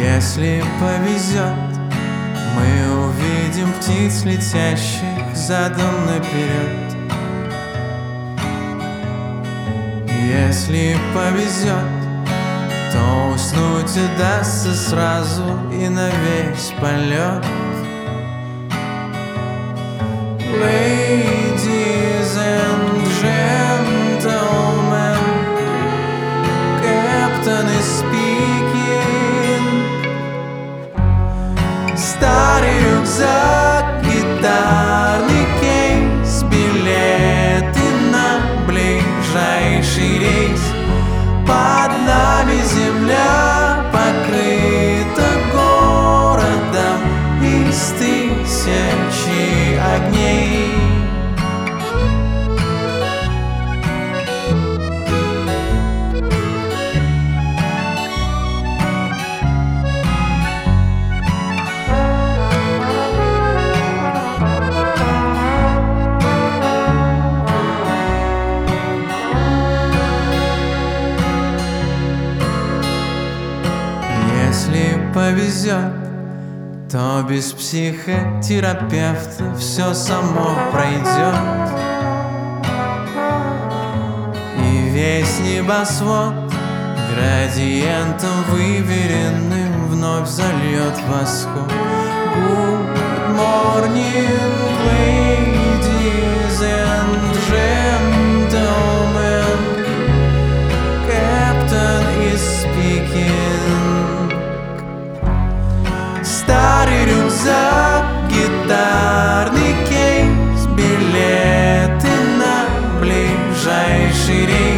Если повезет, мы увидим птиц, летящих задом наперед. Если повезет, то уснуть удастся сразу и на весь полет. Ladies and gentlemen, Captain is speaking. Старый рюкзак, гитарный кейс, билеты на ближайший рейс. Под нами земля покрыта городом из тысячи огней. Если повезет, то без психотерапевта все само пройдет. И весь небосвод градиентом выверенным вновь зальет восход. Good morning, ladies and gentlemen, Captain is speaking. Старый рюкзак, гитарный кейс, билеты на ближайший рейс.